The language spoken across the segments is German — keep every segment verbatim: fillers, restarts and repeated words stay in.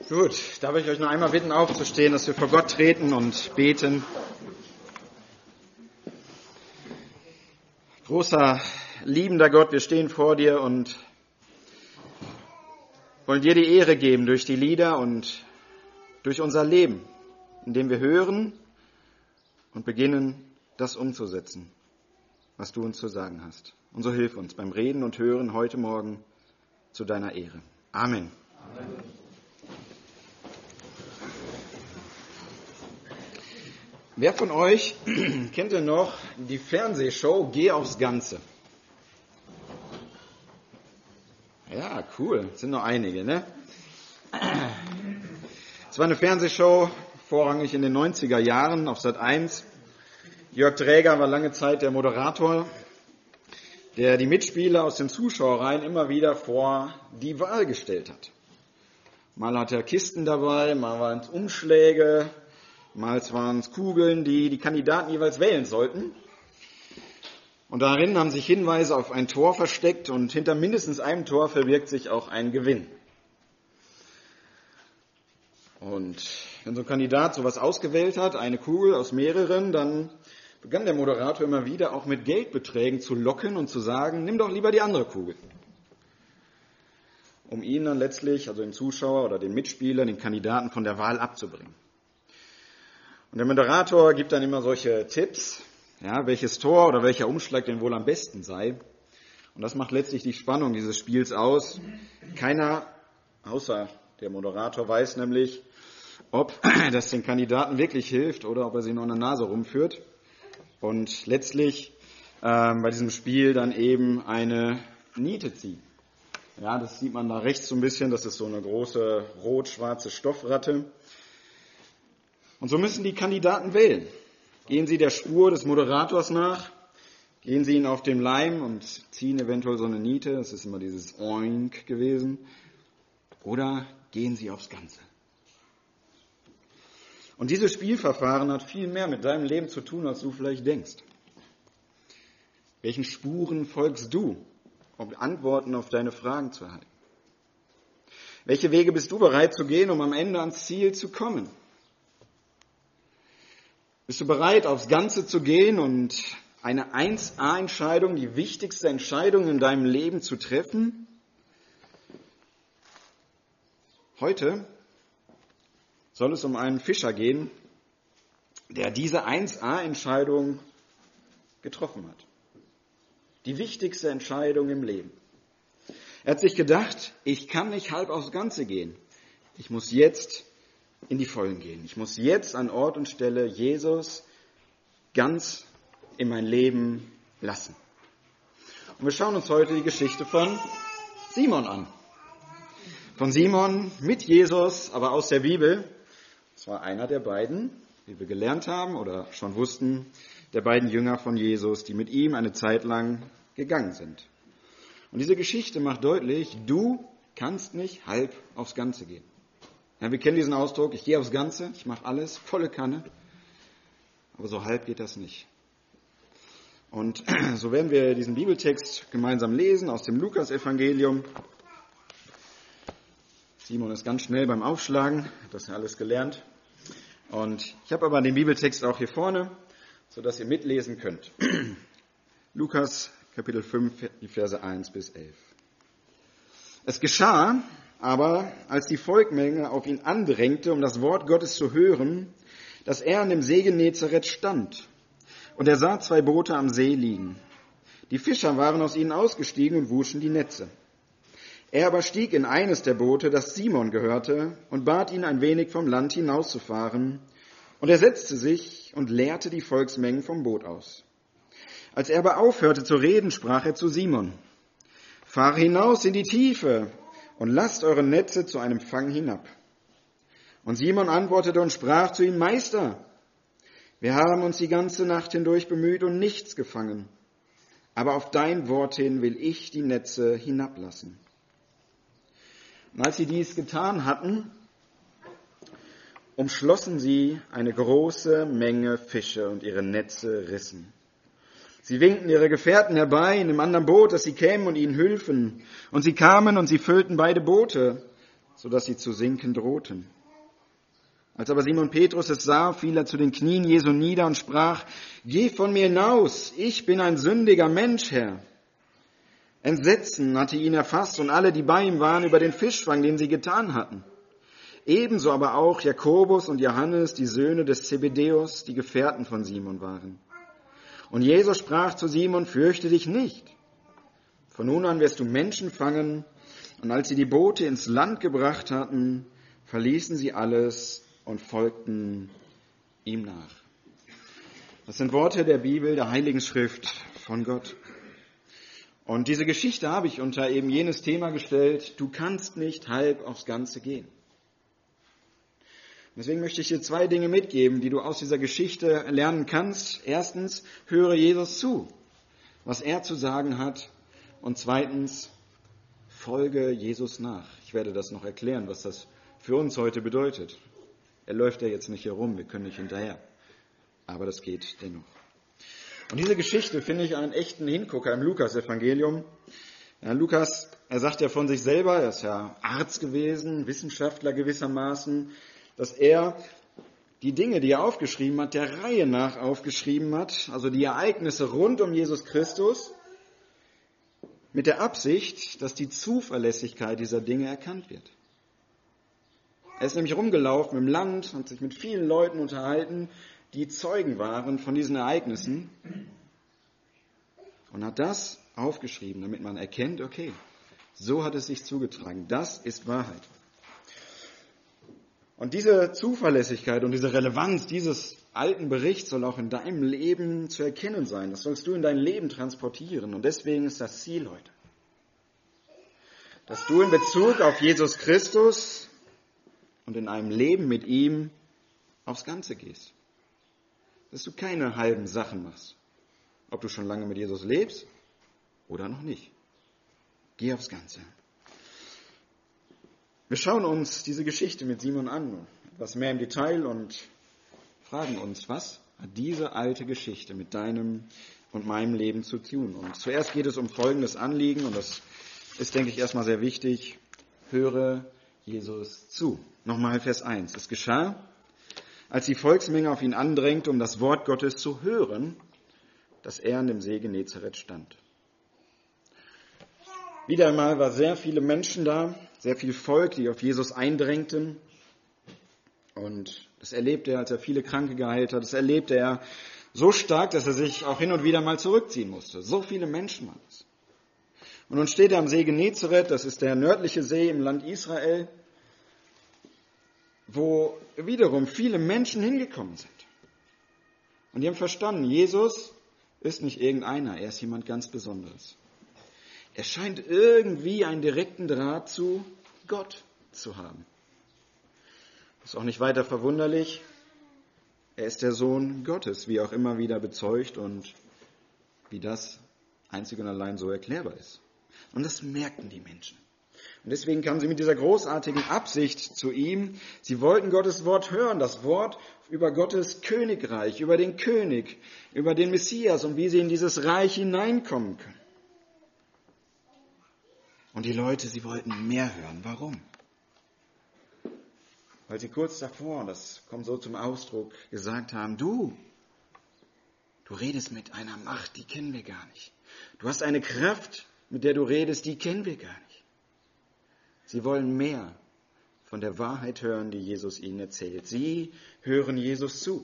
Gut, darf ich euch noch einmal bitten, aufzustehen, dass wir vor Gott treten und beten. Großer, liebender Gott, wir stehen vor dir und wollen dir die Ehre geben durch die Lieder und durch unser Leben, indem wir hören und beginnen, das umzusetzen, was du uns zu sagen hast. Und so hilf uns beim Reden und Hören heute Morgen zu deiner Ehre. Amen. Amen. Wer von euch kennt denn noch die Fernsehshow Geh aufs Ganze? Ja, cool. Das sind noch einige, ne? Es war eine Fernsehshow, vorrangig in den neunziger Jahren auf Sat eins. Jörg Dräger war lange Zeit der Moderator, der die Mitspieler aus den Zuschauerreihen immer wieder vor die Wahl gestellt hat. Mal hat er Kisten dabei, mal waren es Umschläge, mal waren es Kugeln, die die Kandidaten jeweils wählen sollten. Und darin haben sich Hinweise auf ein Tor versteckt und hinter mindestens einem Tor verbirgt sich auch ein Gewinn. Und wenn so ein Kandidat sowas ausgewählt hat, eine Kugel aus mehreren, dann begann der Moderator immer wieder auch mit Geldbeträgen zu locken und zu sagen, nimm doch lieber die andere Kugel. Um ihn dann letztlich, also den Zuschauer oder den Mitspieler, den Kandidaten von der Wahl abzubringen. Und der Moderator gibt dann immer solche Tipps, ja, welches Tor oder welcher Umschlag denn wohl am besten sei. Und das macht letztlich die Spannung dieses Spiels aus. Keiner, außer der Moderator, weiß nämlich, ob das den Kandidaten wirklich hilft oder ob er sie nur an der Nase rumführt. Und letztlich ähm, bei diesem Spiel dann eben eine Niete zieht. Ja, das sieht man da rechts so ein bisschen, das ist so eine große rot-schwarze Stoffratte. Und so müssen die Kandidaten wählen. Gehen sie der Spur des Moderators nach, gehen sie ihn auf dem Leim und ziehen eventuell so eine Niete, das ist immer dieses Oink gewesen, oder gehen sie aufs Ganze. Und dieses Spielverfahren hat viel mehr mit deinem Leben zu tun, als du vielleicht denkst. Welchen Spuren folgst du, um Antworten auf deine Fragen zu erhalten? Welche Wege bist du bereit zu gehen, um am Ende ans Ziel zu kommen? Bist du bereit, aufs Ganze zu gehen und eine eins A-Entscheidung, die wichtigste Entscheidung in deinem Leben zu treffen? Heute soll es um einen Fischer gehen, der diese eins A-Entscheidung getroffen hat. Die wichtigste Entscheidung im Leben. Er hat sich gedacht, ich kann nicht halb aufs Ganze gehen. Ich muss jetzt in die Vollen gehen. Ich muss jetzt an Ort und Stelle Jesus ganz in mein Leben lassen. Und wir schauen uns heute die Geschichte von Simon an. Von Simon mit Jesus, aber aus der Bibel. Das war einer der beiden, wie wir gelernt haben oder schon wussten, der beiden Jünger von Jesus, die mit ihm eine Zeit lang gegangen sind. Und diese Geschichte macht deutlich, du kannst nicht halb aufs Ganze gehen. Ja, wir kennen diesen Ausdruck, ich gehe aufs Ganze, ich mache alles, volle Kanne, aber so halb geht das nicht. Und so werden wir diesen Bibeltext gemeinsam lesen aus dem Lukas-Evangelium. Simon ist ganz schnell beim Aufschlagen, hat das ja alles gelernt. Und ich habe aber den Bibeltext auch hier vorne, sodass ihr mitlesen könnt. Lukas Kapitel fünf, die Verse eins bis elf. Es geschah aber, als die Volksmenge auf ihn andrängte, um das Wort Gottes zu hören, dass er an dem See Genezareth stand. Und er sah zwei Boote am See liegen. Die Fischer waren aus ihnen ausgestiegen und wuschen die Netze. Er aber stieg in eines der Boote, das Simon gehörte, und bat ihn, ein wenig vom Land hinauszufahren. Und er setzte sich und leerte die Volksmengen vom Boot aus. Als er aber aufhörte zu reden, sprach er zu Simon: Fahre hinaus in die Tiefe und lasst eure Netze zu einem Fang hinab. Und Simon antwortete und sprach zu ihm: Meister, wir haben uns die ganze Nacht hindurch bemüht und nichts gefangen. Aber auf dein Wort hin will ich die Netze hinablassen. Und als sie dies getan hatten, umschlossen sie eine große Menge Fische und ihre Netze rissen. Sie winkten ihre Gefährten herbei in einem anderen Boot, dass sie kämen und ihnen hülfen. Und sie kamen und sie füllten beide Boote, sodass sie zu sinken drohten. Als aber Simon Petrus es sah, fiel er zu den Knien Jesu nieder und sprach: Geh von mir hinaus, ich bin ein sündiger Mensch, Herr. Entsetzen hatte ihn erfasst und alle, die bei ihm waren, über den Fischfang, den sie getan hatten. Ebenso aber auch Jakobus und Johannes, die Söhne des Zebedäus, die Gefährten von Simon waren. Und Jesus sprach zu Simon: Fürchte dich nicht. Von nun an wirst du Menschen fangen. Und als sie die Boote ins Land gebracht hatten, verließen sie alles und folgten ihm nach. Das sind Worte der Bibel, der Heiligen Schrift von Gott. Und diese Geschichte habe ich unter eben jenes Thema gestellt: Du kannst nicht halb aufs Ganze gehen. Deswegen möchte ich dir zwei Dinge mitgeben, die du aus dieser Geschichte lernen kannst. Erstens, höre Jesus zu, was er zu sagen hat. Und zweitens, folge Jesus nach. Ich werde das noch erklären, was das für uns heute bedeutet. Er läuft ja jetzt nicht herum, wir können nicht hinterher. Aber das geht dennoch. Und diese Geschichte finde ich einen echten Hingucker im Lukas-Evangelium. Ja, Lukas, er sagt ja von sich selber, er ist ja Arzt gewesen, Wissenschaftler gewissermaßen, dass er die Dinge, die er aufgeschrieben hat, der Reihe nach aufgeschrieben hat, also die Ereignisse rund um Jesus Christus, mit der Absicht, dass die Zuverlässigkeit dieser Dinge erkannt wird. Er ist nämlich rumgelaufen im Land, hat sich mit vielen Leuten unterhalten, die Zeugen waren von diesen Ereignissen, und hat das aufgeschrieben, damit man erkennt, okay, so hat es sich zugetragen, das ist Wahrheit. Und diese Zuverlässigkeit und diese Relevanz dieses alten Berichts soll auch in deinem Leben zu erkennen sein. Das sollst du in dein Leben transportieren. Und deswegen ist das Ziel heute, dass du in Bezug auf Jesus Christus und in einem Leben mit ihm aufs Ganze gehst. Dass du keine halben Sachen machst. Ob du schon lange mit Jesus lebst oder noch nicht. Geh aufs Ganze. Wir schauen uns diese Geschichte mit Simon an, etwas mehr im Detail, und fragen uns, was hat diese alte Geschichte mit deinem und meinem Leben zu tun? Und zuerst geht es um folgendes Anliegen, und das ist, denke ich, erstmal sehr wichtig. Höre Jesus zu. Nochmal Vers eins. Es geschah, als die Volksmenge auf ihn andrängte, um das Wort Gottes zu hören, dass er an dem See Genezareth stand. Wieder einmal war sehr viele Menschen da, sehr viel Volk, die auf Jesus eindrängten. Und das erlebte er, als er viele Kranke geheilt hat. Das erlebte er so stark, dass er sich auch hin und wieder mal zurückziehen musste. So viele Menschen waren es. Und nun steht er am See Genezareth, das ist der nördliche See im Land Israel, wo wiederum viele Menschen hingekommen sind. Und die haben verstanden, Jesus ist nicht irgendeiner, er ist jemand ganz Besonderes. Er scheint irgendwie einen direkten Draht zu Gott zu haben. Das ist auch nicht weiter verwunderlich. Er ist der Sohn Gottes, wie auch immer wieder bezeugt und wie das einzig und allein so erklärbar ist. Und das merkten die Menschen. Und deswegen kamen sie mit dieser großartigen Absicht zu ihm. Sie wollten Gottes Wort hören, das Wort über Gottes Königreich, über den König, über den Messias und wie sie in dieses Reich hineinkommen können. Und die Leute, sie wollten mehr hören. Warum? Weil sie kurz davor, das kommt so zum Ausdruck, gesagt haben, du, du redest mit einer Macht, die kennen wir gar nicht. Du hast eine Kraft, mit der du redest, die kennen wir gar nicht. Sie wollen mehr von der Wahrheit hören, die Jesus ihnen erzählt. Sie hören Jesus zu.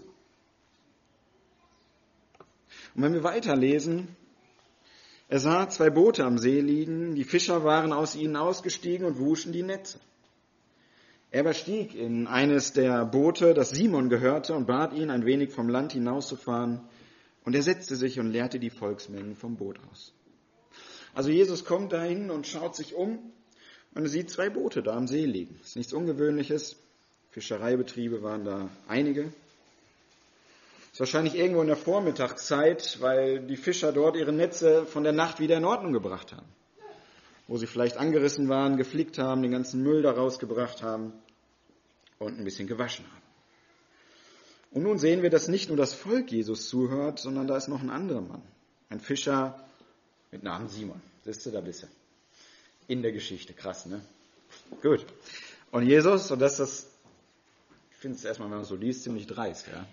Und wenn wir weiterlesen, er sah zwei Boote am See liegen, die Fischer waren aus ihnen ausgestiegen und wuschen die Netze. Er bestieg in eines der Boote, das Simon gehörte, und bat ihn, ein wenig vom Land hinauszufahren. Und er setzte sich und leerte die Volksmengen vom Boot aus. Also Jesus kommt dahin und schaut sich um und er sieht zwei Boote da am See liegen. Das ist nichts Ungewöhnliches. Fischereibetriebe waren da einige. Das ist wahrscheinlich irgendwo in der Vormittagszeit, weil die Fischer dort ihre Netze von der Nacht wieder in Ordnung gebracht haben. Wo sie vielleicht angerissen waren, geflickt haben, den ganzen Müll da rausgebracht haben und ein bisschen gewaschen haben. Und nun sehen wir, dass nicht nur das Volk Jesus zuhört, sondern da ist noch ein anderer Mann. Ein Fischer mit Namen Simon. Siehst du, da bist du. In der Geschichte. Krass, ne? Gut. Und Jesus, und das ist das, ich finde es erstmal, wenn man es so liest, ziemlich dreist, ja.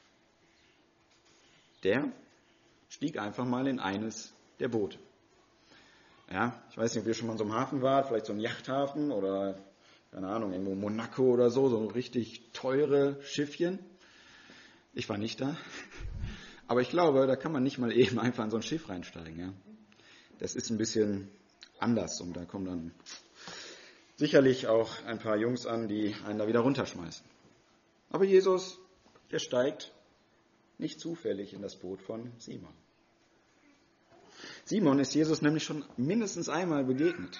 Der stieg einfach mal in eines der Boote. Ja, ich weiß nicht, ob ihr schon mal in so einem Hafen wart, vielleicht so ein Yachthafen oder, keine Ahnung, irgendwo Monaco oder so, so richtig teure Schiffchen. Ich war nicht da. Aber ich glaube, da kann man nicht mal eben einfach in so ein Schiff reinsteigen. Ja. Das ist ein bisschen anders und da kommen dann sicherlich auch ein paar Jungs an, die einen da wieder runterschmeißen. Aber Jesus, der steigt nicht zufällig in das Boot von Simon. Simon ist Jesus nämlich schon mindestens einmal begegnet.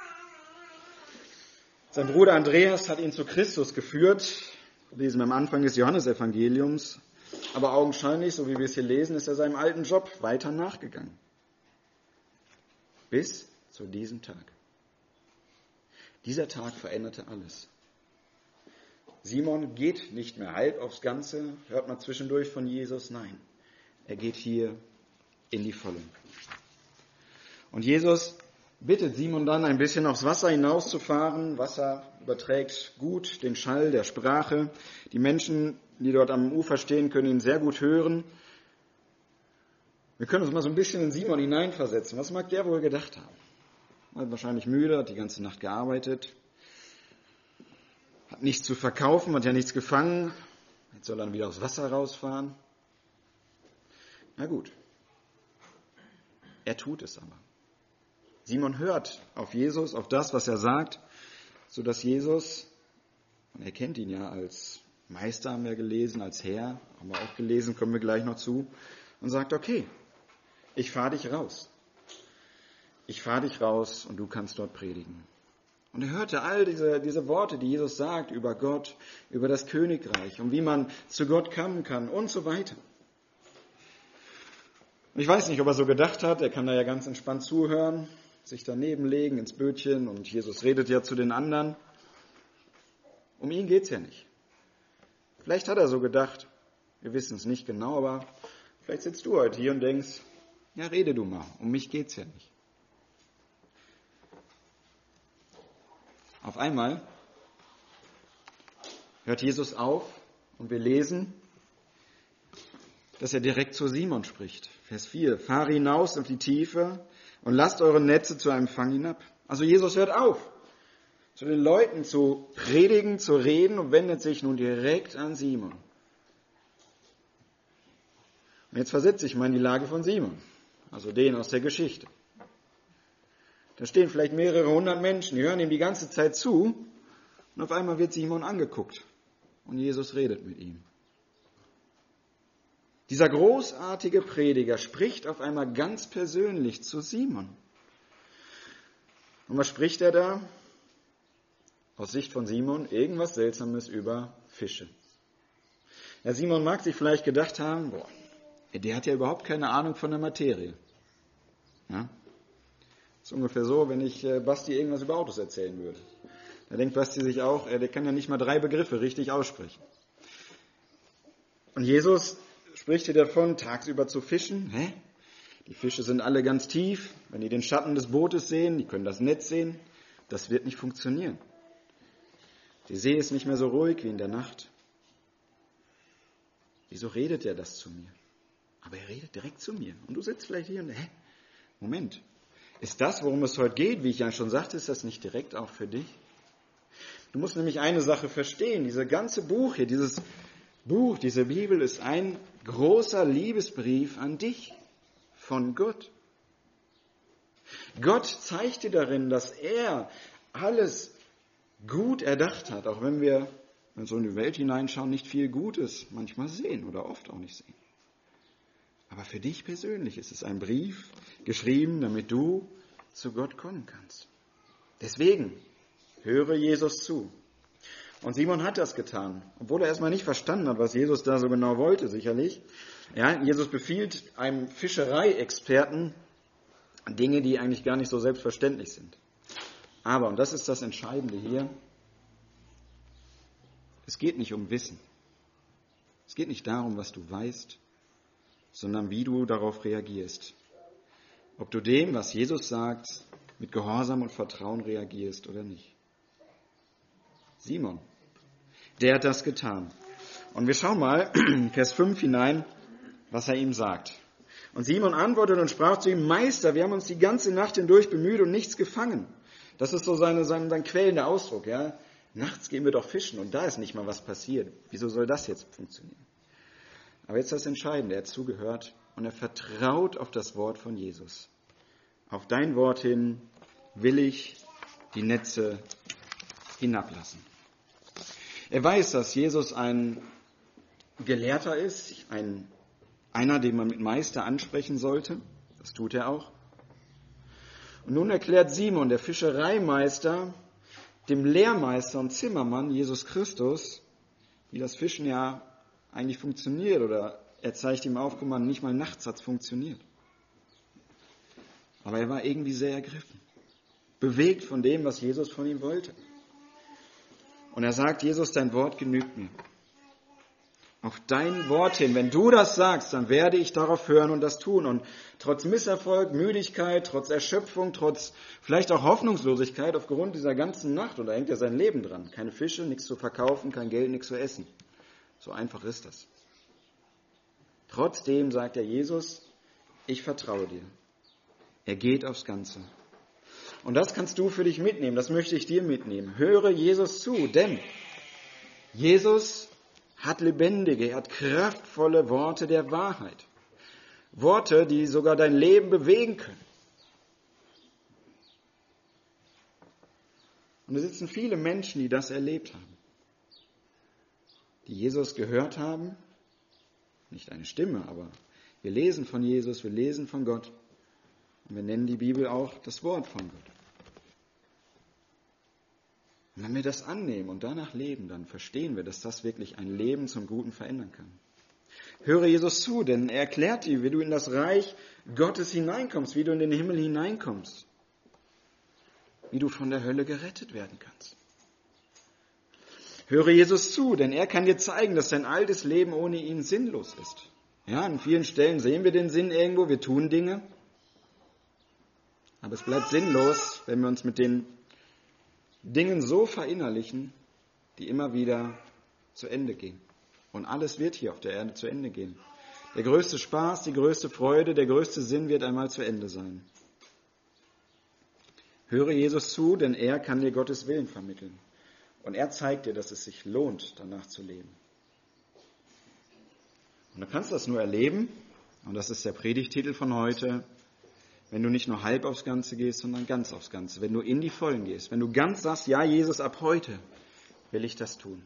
Sein Bruder Andreas hat ihn zu Christus geführt, lesen wir am Anfang des Johannesevangeliums. Aber augenscheinlich, so wie wir es hier lesen, ist er seinem alten Job weiter nachgegangen. Bis zu diesem Tag. Dieser Tag veränderte alles. Simon geht nicht mehr halb aufs Ganze, hört mal zwischendurch von Jesus, nein, er geht hier in die Volle. Und Jesus bittet Simon dann, ein bisschen aufs Wasser hinauszufahren. Wasser überträgt gut den Schall der Sprache. Die Menschen, die dort am Ufer stehen, können ihn sehr gut hören. Wir können uns mal so ein bisschen in Simon hineinversetzen. Was mag der wohl gedacht haben? Er war wahrscheinlich müde, hat die ganze Nacht gearbeitet, hat nichts zu verkaufen, hat ja nichts gefangen. Jetzt soll er dann wieder aufs Wasser rausfahren. Na gut, er tut es aber. Simon hört auf Jesus, auf das, was er sagt, sodass Jesus, und er kennt ihn ja als Meister, haben wir gelesen, als Herr, haben wir auch gelesen, kommen wir gleich noch zu, und sagt, okay, ich fahre dich raus. Ich fahre dich raus und du kannst dort predigen. Und er hörte all diese, diese Worte, die Jesus sagt über Gott, über das Königreich und wie man zu Gott kommen kann und so weiter. Ich weiß nicht, ob er so gedacht hat, er kann da ja ganz entspannt zuhören, sich daneben legen ins Bötchen und Jesus redet ja zu den anderen. Um ihn geht's ja nicht. Vielleicht hat er so gedacht, wir wissen es nicht genau, aber vielleicht sitzt du heute hier und denkst, ja, rede du mal, um mich geht's ja nicht. Auf einmal hört Jesus auf und wir lesen, dass er direkt zu Simon spricht. Vers vier, fahre hinaus auf die Tiefe und lasst eure Netze zu einem Fang hinab. Also Jesus hört auf, zu den Leuten zu predigen, zu reden und wendet sich nun direkt an Simon. Und jetzt versetze ich mal in die Lage von Simon, also den aus der Geschichte. Da stehen vielleicht mehrere hundert Menschen, die hören ihm die ganze Zeit zu und auf einmal wird Simon angeguckt und Jesus redet mit ihm. Dieser großartige Prediger spricht auf einmal ganz persönlich zu Simon. Und was spricht er da? Aus Sicht von Simon irgendwas Seltsames über Fische. Ja, Simon mag sich vielleicht gedacht haben, boah, der hat ja überhaupt keine Ahnung von der Materie. Ja? Das ist ungefähr so, wenn ich Basti irgendwas über Autos erzählen würde. Da denkt Basti sich auch, der kann ja nicht mal drei Begriffe richtig aussprechen. Und Jesus spricht hier davon, tagsüber zu fischen. Hä? Die Fische sind alle ganz tief. Wenn die den Schatten des Bootes sehen, die können das Netz sehen, das wird nicht funktionieren. Die See ist nicht mehr so ruhig wie in der Nacht. Wieso redet er das zu mir? Aber er redet direkt zu mir. Und du sitzt vielleicht hier und, hä? Moment. Ist das, worum es heute geht, wie ich ja schon sagte, ist das nicht direkt auch für dich? Du musst nämlich eine Sache verstehen. Dieses ganze Buch hier, dieses Buch, diese Bibel ist ein großer Liebesbrief an dich von Gott. Gott zeigt dir darin, dass er alles gut erdacht hat, auch wenn wir, wenn wir so in die Welt hineinschauen, nicht viel Gutes manchmal sehen oder oft auch nicht sehen. Aber für dich persönlich ist es ein Brief geschrieben, damit du zu Gott kommen kannst. Deswegen höre Jesus zu. Und Simon hat das getan, obwohl er erstmal nicht verstanden hat, was Jesus da so genau wollte, sicherlich. Ja, Jesus befiehlt einem Fischereiexperten Dinge, die eigentlich gar nicht so selbstverständlich sind. Aber, und das ist das Entscheidende hier, es geht nicht um Wissen. Es geht nicht darum, was du weißt, sondern wie du darauf reagierst. Ob du dem, was Jesus sagt, mit Gehorsam und Vertrauen reagierst oder nicht. Simon. Der hat das getan. Und wir schauen mal in Vers fünf hinein, was er ihm sagt. Und Simon antwortete und sprach zu ihm, Meister, wir haben uns die ganze Nacht hindurch bemüht und nichts gefangen. Das ist so seine, sein, sein quälender Ausdruck. Ja? Nachts gehen wir doch fischen und da ist nicht mal was passiert. Wieso soll das jetzt funktionieren? Aber jetzt das Entscheidende, er hat zugehört und er vertraut auf das Wort von Jesus. Auf dein Wort hin will ich die Netze hinablassen. Er weiß, dass Jesus ein Gelehrter ist, ein, einer, den man mit Meister ansprechen sollte. Das tut er auch. Und nun erklärt Simon, der Fischereimeister, dem Lehrmeister und Zimmermann, Jesus Christus, wie das Fischen ja eigentlich funktioniert. Oder er zeigt ihm auf, guck mal, nicht mal nachts hat es funktioniert. Aber er war irgendwie sehr ergriffen, bewegt von dem, was Jesus von ihm wollte. Und er sagt, Jesus, dein Wort genügt mir. Auf dein Wort hin, wenn du das sagst, dann werde ich darauf hören und das tun. Und trotz Misserfolg, Müdigkeit, trotz Erschöpfung, trotz vielleicht auch Hoffnungslosigkeit aufgrund dieser ganzen Nacht, und da hängt ja sein Leben dran. Keine Fische, nichts zu verkaufen, kein Geld, nichts zu essen. So einfach ist das. Trotzdem sagt er Jesus, ich vertraue dir. Er geht aufs Ganze. Und das kannst du für dich mitnehmen, das möchte ich dir mitnehmen. Höre Jesus zu, denn Jesus hat lebendige, er hat kraftvolle Worte der Wahrheit. Worte, die sogar dein Leben bewegen können. Und es sitzen viele Menschen, die das erlebt haben. Die Jesus gehört haben. Nicht eine Stimme, aber wir lesen von Jesus, wir lesen von Gott. Und wir nennen die Bibel auch das Wort von Gott. Und wenn wir das annehmen und danach leben, dann verstehen wir, dass das wirklich ein Leben zum Guten verändern kann. Höre Jesus zu, denn er erklärt dir, wie du in das Reich Gottes hineinkommst, wie du in den Himmel hineinkommst, wie du von der Hölle gerettet werden kannst. Höre Jesus zu, denn er kann dir zeigen, dass dein altes Leben ohne ihn sinnlos ist. Ja, an vielen Stellen sehen wir den Sinn irgendwo, wir tun Dinge, aber es bleibt sinnlos, wenn wir uns mit den Dingen so verinnerlichen, die immer wieder zu Ende gehen. Und alles wird hier auf der Erde zu Ende gehen. Der größte Spaß, die größte Freude, der größte Sinn wird einmal zu Ende sein. Höre Jesus zu, denn er kann dir Gottes Willen vermitteln. Und er zeigt dir, dass es sich lohnt, danach zu leben. Und du kannst das nur erleben, und das ist der Predigtitel von heute, wenn du nicht nur halb aufs Ganze gehst, sondern ganz aufs Ganze. Wenn du in die Vollen gehst. Wenn du ganz sagst, ja Jesus, ab heute will ich das tun.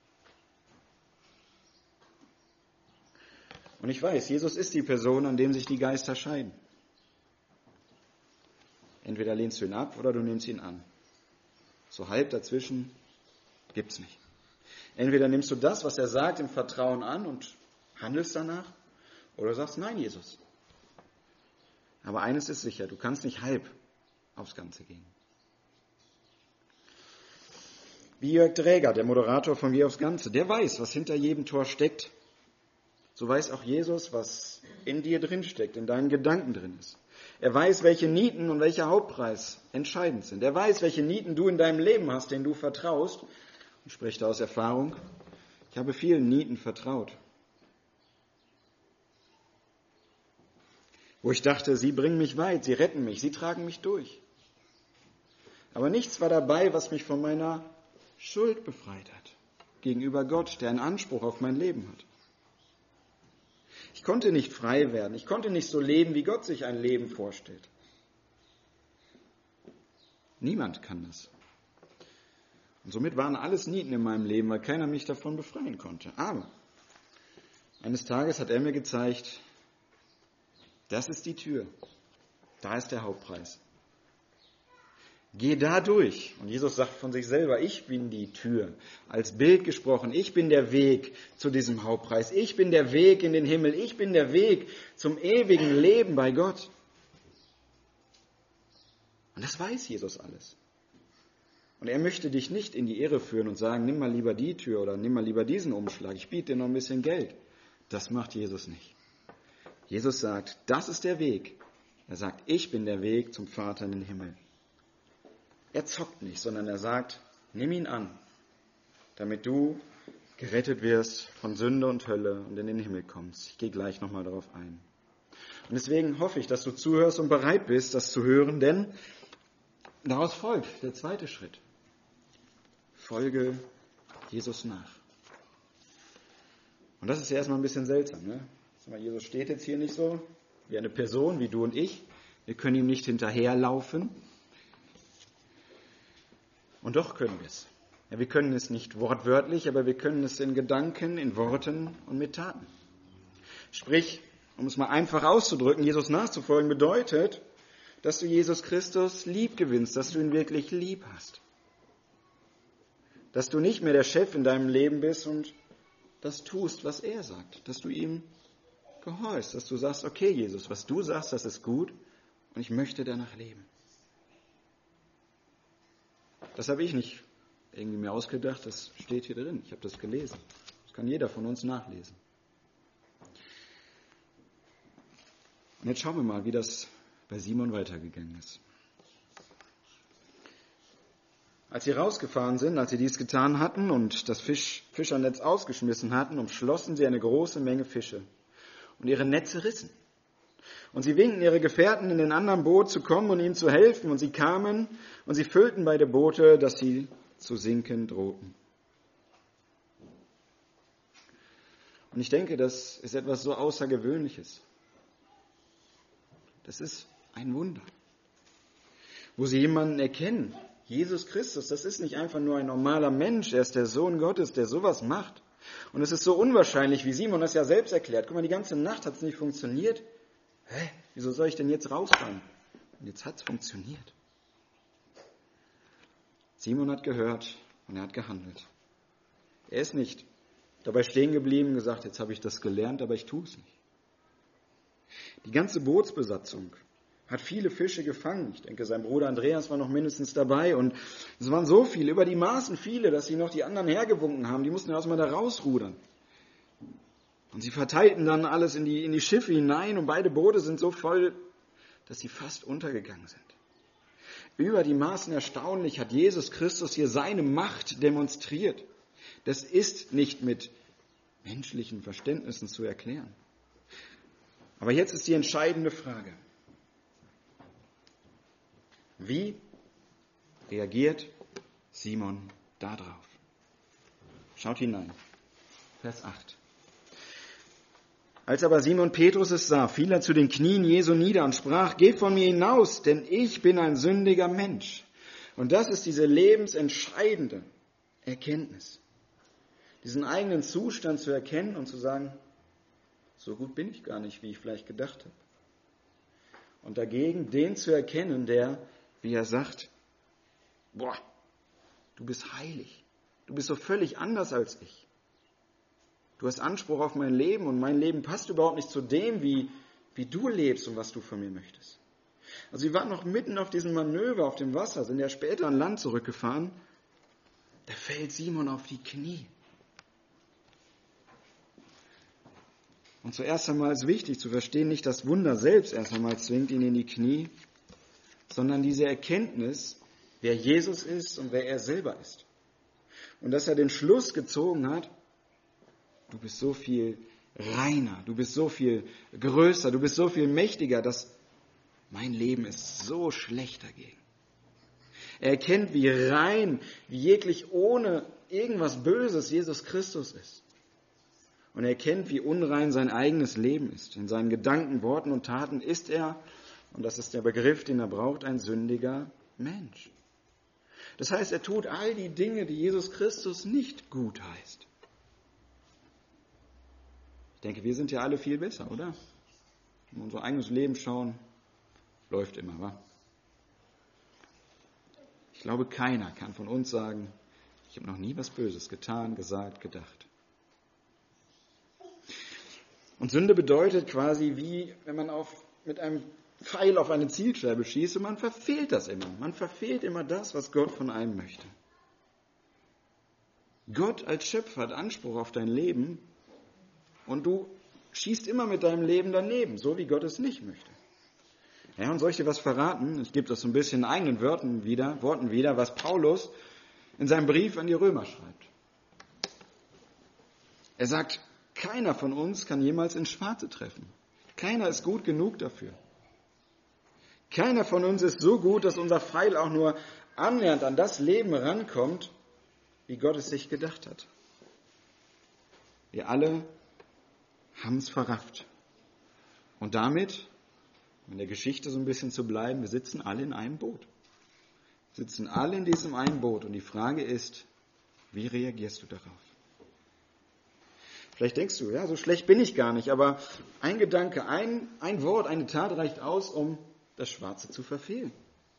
Und ich weiß, Jesus ist die Person, an dem sich die Geister scheiden. Entweder lehnst du ihn ab oder du nimmst ihn an. So halb dazwischen gibt's nicht. Entweder nimmst du das, was er sagt, im Vertrauen an und handelst danach, oder sagst, nein, Jesus. Aber eines ist sicher, du kannst nicht halb aufs Ganze gehen. Wie Jörg Dräger, der Moderator von Geh aufs Ganze, der weiß, was hinter jedem Tor steckt. So weiß auch Jesus, was in dir drin steckt, in deinen Gedanken drin ist. Er weiß, welche Nieten und welcher Hauptpreis entscheidend sind. Er weiß, welche Nieten du in deinem Leben hast, denen du vertraust. Und spricht aus Erfahrung. Ich habe vielen Nieten vertraut. Wo ich dachte, sie bringen mich weit, sie retten mich, sie tragen mich durch. Aber nichts war dabei, was mich von meiner Schuld befreit hat. Gegenüber Gott, der einen Anspruch auf mein Leben hat. Ich konnte nicht frei werden. Ich konnte nicht so leben, wie Gott sich ein Leben vorstellt. Niemand kann das. Und somit waren alles Nieten in meinem Leben, weil keiner mich davon befreien konnte. Aber eines Tages hat er mir gezeigt, das ist die Tür. Da ist der Hauptpreis. Geh da durch. Und Jesus sagt von sich selber, ich bin die Tür. Als Bild gesprochen, ich bin der Weg zu diesem Hauptpreis. Ich bin der Weg in den Himmel. Ich bin der Weg zum ewigen Leben bei Gott. Und das weiß Jesus alles. Und er möchte dich nicht in die Irre führen und sagen, nimm mal lieber die Tür oder nimm mal lieber diesen Umschlag. Ich biete dir noch ein bisschen Geld. Das macht Jesus nicht. Jesus sagt, das ist der Weg. Er sagt, ich bin der Weg zum Vater in den Himmel. Er zockt nicht, sondern er sagt, nimm ihn an. damit du gerettet wirst von Sünde und Hölle und in den Himmel kommst. Ich gehe gleich nochmal darauf ein. Und deswegen hoffe ich, dass du zuhörst und bereit bist, das zu hören, denn daraus folgt der zweite Schritt. Folge Jesus nach. Und das ist ja erstmal ein bisschen seltsam. Ne? Jesus steht jetzt hier nicht so wie eine Person, wie du und ich. Wir können ihm nicht hinterherlaufen. Und doch können wir es. Ja, wir können es nicht wortwörtlich, aber wir können es in Gedanken, in Worten und mit Taten. Sprich, um es mal einfach auszudrücken, Jesus nachzufolgen bedeutet, dass du Jesus Christus lieb gewinnst, dass du ihn wirklich lieb hast. Dass du nicht mehr der Chef in deinem Leben bist und das tust, was er sagt. Dass du ihm gehorchst, dass du sagst, okay Jesus, was du sagst, das ist gut und ich möchte danach leben. Das habe ich nicht irgendwie mir ausgedacht, das steht hier drin. Ich habe das gelesen. Das kann jeder von uns nachlesen. Und jetzt schauen wir mal, wie das bei Simon weitergegangen ist. Als sie rausgefahren sind, als sie dies getan hatten und das Fisch, Fischernetz ausgeschmissen hatten, umschlossen sie eine große Menge Fische und ihre Netze rissen. Und sie winkten ihre Gefährten in den anderen Boot zu kommen und ihnen zu helfen. Und sie kamen und sie füllten beide Boote, dass sie zu sinken drohten. Und ich denke, das ist etwas so Außergewöhnliches. Das ist ein Wunder, wo sie jemanden erkennen. Jesus Christus, das ist nicht einfach nur ein normaler Mensch, er ist der Sohn Gottes, der sowas macht. Und es ist so unwahrscheinlich, wie Simon das ja selbst erklärt. Guck mal, die ganze Nacht hat es nicht funktioniert. Hä? Wieso soll ich denn jetzt rausfahren? Und jetzt hat es funktioniert. Simon hat gehört und er hat gehandelt. Er ist nicht dabei stehen geblieben und gesagt, jetzt habe ich das gelernt, aber ich tue es nicht. Die ganze Bootsbesatzung hat viele Fische gefangen. Ich denke, sein Bruder Andreas war noch mindestens dabei. Und es waren so viele, über die Maßen viele, dass sie noch die anderen hergewunken haben. Die mussten erstmal da rausrudern. Und sie verteilten dann alles in die, in die Schiffe hinein. Und beide Boote sind so voll, dass sie fast untergegangen sind. Über die Maßen erstaunlich hat Jesus Christus hier seine Macht demonstriert. Das ist nicht mit menschlichen Verständnissen zu erklären. Aber jetzt ist die entscheidende Frage. Wie reagiert Simon darauf? Schaut hinein. Vers acht. Als aber Simon Petrus es sah, fiel er zu den Knien Jesu nieder und sprach, geh von mir hinaus, denn ich bin ein sündiger Mensch. Und das ist diese lebensentscheidende Erkenntnis. Diesen eigenen Zustand zu erkennen und zu sagen, so gut bin ich gar nicht, wie ich vielleicht gedacht habe. Und dagegen den zu erkennen, der, wie er sagt, boah, du bist heilig. Du bist so völlig anders als ich. Du hast Anspruch auf mein Leben und mein Leben passt überhaupt nicht zu dem, wie, wie du lebst und was du von mir möchtest. Also wir waren noch mitten auf diesem Manöver auf dem Wasser, sind ja später an Land zurückgefahren. Da fällt Simon auf die Knie. Und zuerst einmal ist wichtig zu verstehen, nicht das Wunder selbst erst einmal zwingt ihn in die Knie, sondern diese Erkenntnis, wer Jesus ist und wer er selber ist. Und dass er den Schluss gezogen hat, du bist so viel reiner, du bist so viel größer, du bist so viel mächtiger, dass mein Leben ist so schlecht dagegen. Er erkennt, wie rein, wie jeglich ohne irgendwas Böses Jesus Christus ist. Und er erkennt, wie unrein sein eigenes Leben ist. In seinen Gedanken, Worten und Taten ist er, und das ist der Begriff, den er braucht, ein sündiger Mensch. Das heißt, er tut all die Dinge, die Jesus Christus nicht gut heißt. Ich denke, wir sind ja alle viel besser, oder? Wenn wir unser eigenes Leben schauen, läuft immer, wa? Ich glaube, keiner kann von uns sagen, ich habe noch nie was Böses getan, gesagt, gedacht. Und Sünde bedeutet quasi wie, wenn man auf, mit einem Pfeil auf eine Zielscheibe schießt und man verfehlt das immer. Man verfehlt immer das, was Gott von einem möchte. Gott als Schöpfer hat Anspruch auf dein Leben und du schießt immer mit deinem Leben daneben, so wie Gott es nicht möchte. Ja, und soll ich dir was verraten? Ich gebe das so ein bisschen in eigenen Worten wieder, Worten wieder, was Paulus in seinem Brief an die Römer schreibt. Er sagt, keiner von uns kann jemals ins Schwarze treffen. Keiner ist gut genug dafür. Keiner von uns ist so gut, dass unser Pfeil auch nur annähernd an das Leben rankommt, wie Gott es sich gedacht hat. Wir alle haben es verrafft. Und damit, um in der Geschichte so ein bisschen zu bleiben, wir sitzen alle in einem Boot. Wir sitzen alle in diesem einen Boot. Und die Frage ist, wie reagierst du darauf? Vielleicht denkst du, ja, so schlecht bin ich gar nicht, aber ein Gedanke, ein, ein Wort, eine Tat reicht aus, um das Schwarze zu verfehlen.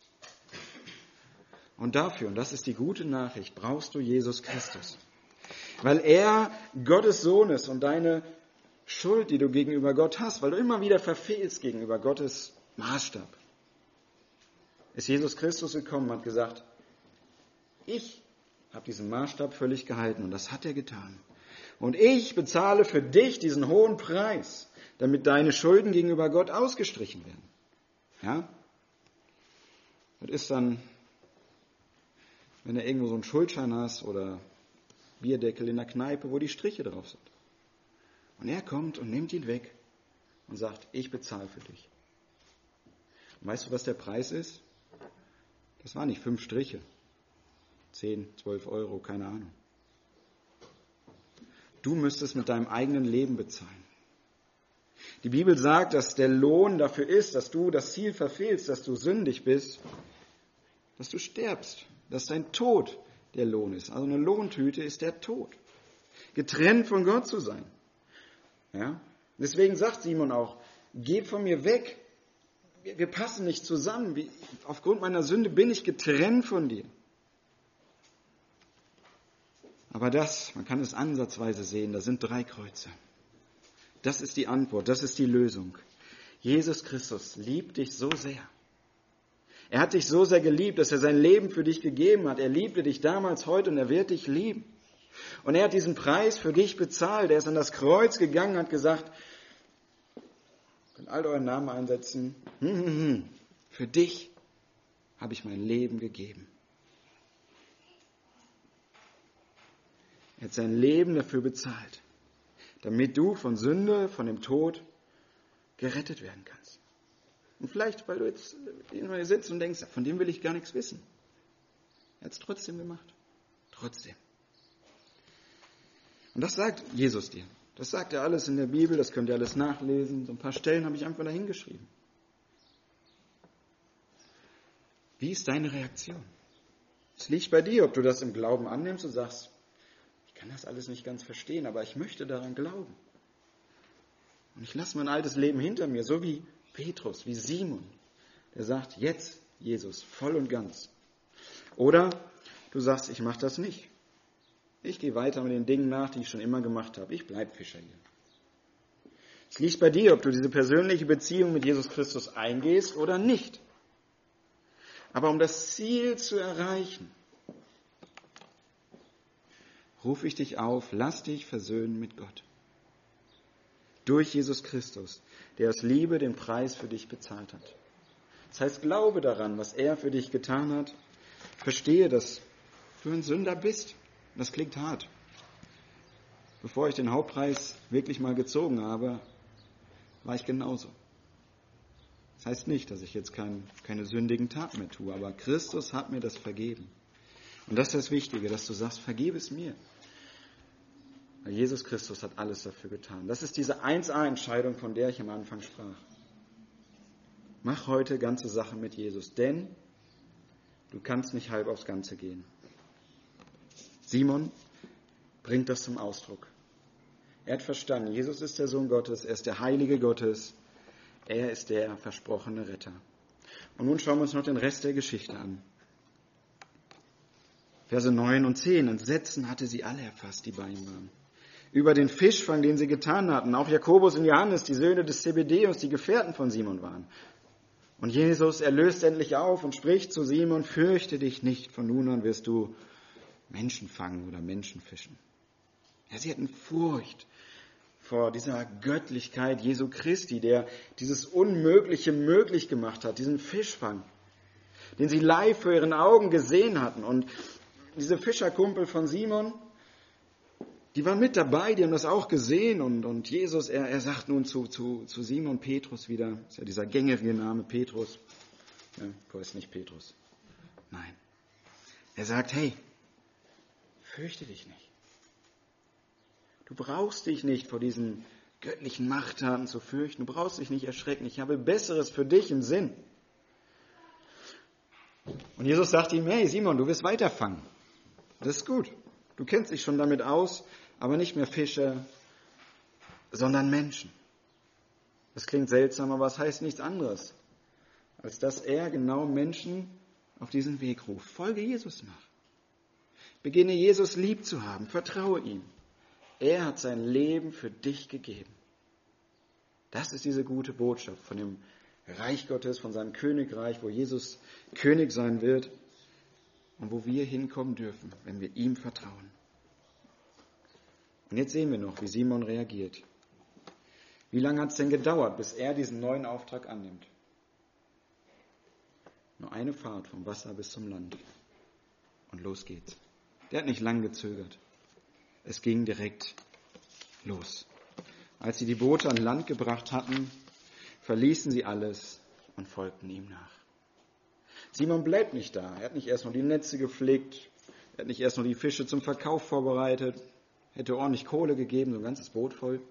Und dafür, und das ist die gute Nachricht, brauchst du Jesus Christus. Weil er Gottes Sohn ist und deine Schuld, die du gegenüber Gott hast, weil du immer wieder verfehlst gegenüber Gottes Maßstab, ist Jesus Christus gekommen und hat gesagt, ich habe diesen Maßstab völlig gehalten und das hat er getan. Und ich bezahle für dich diesen hohen Preis, damit deine Schulden gegenüber Gott ausgestrichen werden. Ja? Das ist dann, wenn du irgendwo so einen Schuldschein hast oder Bierdeckel in der Kneipe, wo die Striche drauf sind. Und er kommt und nimmt ihn weg und sagt, ich bezahle für dich. Und weißt du, was der Preis ist? Das waren nicht fünf Striche. Zehn, zwölf Euro, keine Ahnung. Du müsstest mit deinem eigenen Leben bezahlen. Die Bibel sagt, dass der Lohn dafür ist, dass du das Ziel verfehlst, dass du sündig bist, dass du stirbst, dass dein Tod der Lohn ist. Also eine Lohntüte ist der Tod. Getrennt von Gott zu sein. Ja? Deswegen sagt Simon auch, geh von mir weg. Wir, wir passen nicht zusammen. Wie, aufgrund meiner Sünde bin ich getrennt von dir. Aber das, man kann es ansatzweise sehen, da sind drei Kreuze. Das ist die Antwort, das ist die Lösung. Jesus Christus liebt dich so sehr. Er hat dich so sehr geliebt, dass er sein Leben für dich gegeben hat. Er liebte dich damals, heute und er wird dich lieben. Und er hat diesen Preis für dich bezahlt. Er ist an das Kreuz gegangen und hat gesagt, ihr könnt all euren Namen einsetzen. Hm, hm, hm. Für dich habe ich mein Leben gegeben. Er hat sein Leben dafür bezahlt, damit du von Sünde, von dem Tod gerettet werden kannst. Und vielleicht, weil du jetzt hier sitzt und denkst, von dem will ich gar nichts wissen. Er hat es trotzdem gemacht. Trotzdem. Und das sagt Jesus dir. Das sagt er alles in der Bibel, das könnt ihr alles nachlesen. So ein paar Stellen habe ich einfach da hingeschrieben. Wie ist deine Reaktion? Es liegt bei dir, ob du das im Glauben annimmst und sagst, ich kann das alles nicht ganz verstehen, aber ich möchte daran glauben. Und ich lasse mein altes Leben hinter mir, so wie Petrus, wie Simon, der sagt, jetzt, Jesus, voll und ganz. Oder du sagst, ich mache das nicht. Ich gehe weiter mit den Dingen nach, die ich schon immer gemacht habe. Ich bleibe Fischer hier. Es liegt bei dir, ob du diese persönliche Beziehung mit Jesus Christus eingehst oder nicht. Aber um das Ziel zu erreichen, rufe ich dich auf, lass dich versöhnen mit Gott. Durch Jesus Christus, der aus Liebe den Preis für dich bezahlt hat. Das heißt, glaube daran, was er für dich getan hat. Verstehe, dass du ein Sünder bist. Das klingt hart. Bevor ich den Hauptpreis wirklich mal gezogen habe, war ich genauso. Das heißt nicht, dass ich jetzt kein, keine sündigen Taten mehr tue, aber Christus hat mir das vergeben. Und das ist das Wichtige, dass du sagst, vergib es mir. Weil Jesus Christus hat alles dafür getan. Das ist diese eins a-Entscheidung, von der ich am Anfang sprach. Mach heute ganze Sache mit Jesus, denn du kannst nicht halb aufs Ganze gehen. Simon bringt das zum Ausdruck. Er hat verstanden, Jesus ist der Sohn Gottes, er ist der Heilige Gottes, er ist der versprochene Retter. Und nun schauen wir uns noch den Rest der Geschichte an. Verse neun und zehn. Entsetzen hatte sie alle erfasst, die bei ihm waren. Über den Fischfang, den sie getan hatten. Auch Jakobus und Johannes, die Söhne des Zebedeus, die Gefährten von Simon waren. Und Jesus erlöst endlich auf und spricht zu Simon, fürchte dich nicht, von nun an wirst du Menschen fangen oder Menschen fischen. Ja, sie hatten Furcht vor dieser Göttlichkeit Jesu Christi, der dieses Unmögliche möglich gemacht hat, diesen Fischfang, den sie live vor ihren Augen gesehen hatten. Und diese Fischerkumpel von Simon, Die waren mit dabei, die haben das auch gesehen. Und, und Jesus, er, er sagt nun zu, zu, zu Simon Petrus wieder, ist ja dieser gängige Name Petrus. Ja, du heißt nicht Petrus. Nein. Er sagt, hey, fürchte dich nicht. Du brauchst dich nicht vor diesen göttlichen Machttaten zu fürchten. Du brauchst dich nicht erschrecken. Ich habe Besseres für dich im Sinn. Und Jesus sagt ihm, hey Simon, du wirst weiterfangen. Das ist gut. Du kennst dich schon damit aus, aber nicht mehr Fische, sondern Menschen. Das klingt seltsam, aber es heißt nichts anderes, als dass er genau Menschen auf diesen Weg ruft. Folge Jesus nach. Beginne Jesus lieb zu haben. Vertraue ihm. Er hat sein Leben für dich gegeben. Das ist diese gute Botschaft von dem Reich Gottes, von seinem Königreich, wo Jesus König sein wird und wo wir hinkommen dürfen, wenn wir ihm vertrauen. Und jetzt sehen wir noch, wie Simon reagiert. Wie lange hat es denn gedauert, bis er diesen neuen Auftrag annimmt? Nur eine Fahrt vom Wasser bis zum Land. Und los geht's. Der hat nicht lang gezögert. Es ging direkt los. Als sie die Boote an Land gebracht hatten, verließen sie alles und folgten ihm nach. Simon bleibt nicht da. Er hat nicht erst noch die Netze gepflegt, er hat nicht erst noch die Fische zum Verkauf vorbereitet, hätte ordentlich Kohle gegeben, so ein ganzes Boot voll.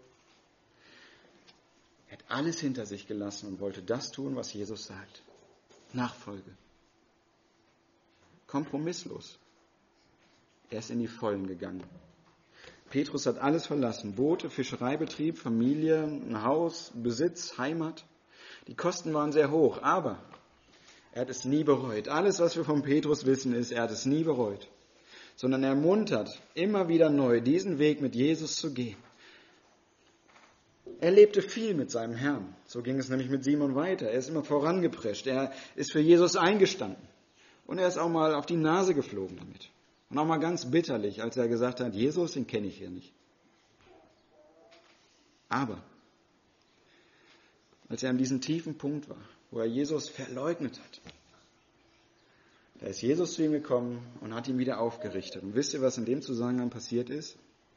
Er hat alles hinter sich gelassen und wollte das tun, was Jesus sagt. Nachfolge. Kompromisslos. Er ist in die Vollen gegangen. Petrus hat alles verlassen. Boote, Fischereibetrieb, Familie, ein Haus, Besitz, Heimat. Die Kosten waren sehr hoch, aber er hat es nie bereut. Alles, was wir von Petrus wissen, ist, er hat es nie bereut. Sondern er ermuntert immer wieder neu, diesen Weg mit Jesus zu gehen. Er lebte viel mit seinem Herrn. So ging es nämlich mit Simon weiter. Er ist immer vorangeprescht. Er ist für Jesus eingestanden. Und er ist auch mal auf die Nase geflogen damit. Und auch mal ganz bitterlich, als er gesagt hat, Jesus, den kenne ich hier nicht. Aber als er an diesem tiefen Punkt war, wo er Jesus verleugnet hat, da ist Jesus zu ihm gekommen und hat ihn wieder aufgerichtet. Und wisst ihr, was in dem Zusammenhang passiert ist?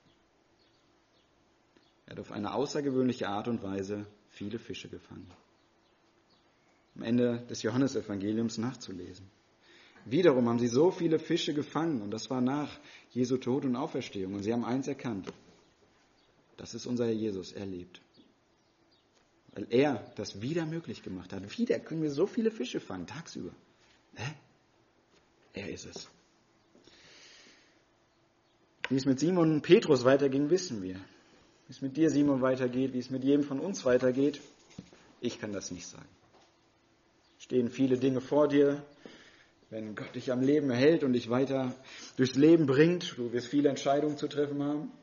Er hat auf eine außergewöhnliche Art und Weise viele Fische gefangen. Am Ende des Johannesevangeliums nachzulesen. Wiederum haben sie so viele Fische gefangen und das war nach Jesu Tod und Auferstehung. Und sie haben eins erkannt. Das ist unser Herr Jesus, er lebt. Weil er das wieder möglich gemacht hat. Wieder können wir so viele Fische fangen, tagsüber. Hä? Er ist es. Wie es mit Simon und Petrus weiterging, wissen wir. Wie es mit dir, Simon, weitergeht, wie es mit jedem von uns weitergeht, ich kann das nicht sagen. Stehen viele Dinge vor dir. Wenn Gott dich am Leben erhält und dich weiter durchs Leben bringt, du wirst viele Entscheidungen zu treffen haben.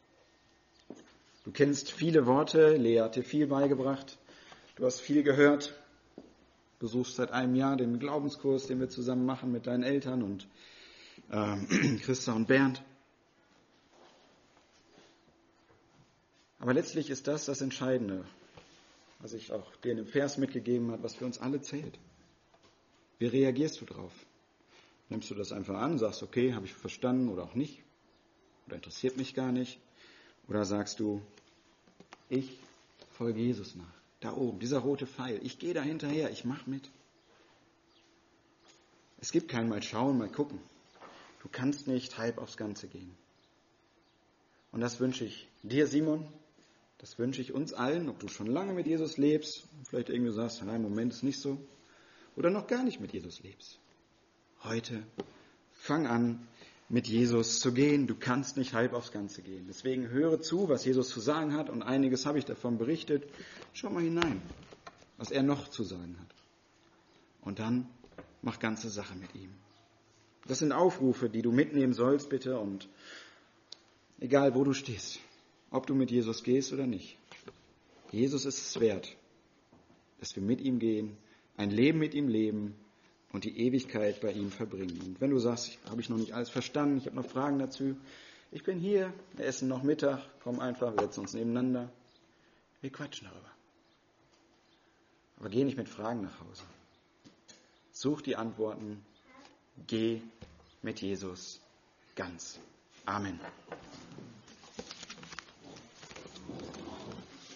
Du kennst viele Worte, Lea hat dir viel beigebracht. Du hast viel gehört. Besuchst seit einem Jahr den Glaubenskurs, den wir zusammen machen mit deinen Eltern und ähm, Christa und Bernd. Aber letztlich ist das das Entscheidende, was ich auch dir in dem Vers mitgegeben habe, was für uns alle zählt. Wie reagierst du drauf? Nimmst du das einfach an, sagst, okay, habe ich verstanden oder auch nicht? Oder interessiert mich gar nicht? Oder sagst du, ich folge Jesus nach. Da oben, dieser rote Pfeil. Ich gehe da hinterher, ich mache mit. Es gibt kein Mal schauen, mal gucken. Du kannst nicht halb aufs Ganze gehen. Und das wünsche ich dir, Simon. Das wünsche ich uns allen, ob du schon lange mit Jesus lebst, vielleicht irgendwie sagst, nein, im Moment ist nicht so. Oder noch gar nicht mit Jesus lebst. Heute fang an, mit Jesus zu gehen. Du kannst nicht halb aufs Ganze gehen. Deswegen höre zu, was Jesus zu sagen hat. Und einiges habe ich davon berichtet. Schau mal hinein, was er noch zu sagen hat. Und dann mach ganze Sache mit ihm. Das sind Aufrufe, die du mitnehmen sollst, bitte. Und egal, wo du stehst, ob du mit Jesus gehst oder nicht. Jesus ist es wert, dass wir mit ihm gehen, ein Leben mit ihm leben und die Ewigkeit bei ihm verbringen. Und wenn du sagst, habe ich noch nicht alles verstanden, ich habe noch Fragen dazu, ich bin hier, wir essen noch Mittag, komm einfach, wir setzen uns nebeneinander, wir quatschen darüber. Aber geh nicht mit Fragen nach Hause. Such die Antworten, geh mit Jesus ganz. Amen.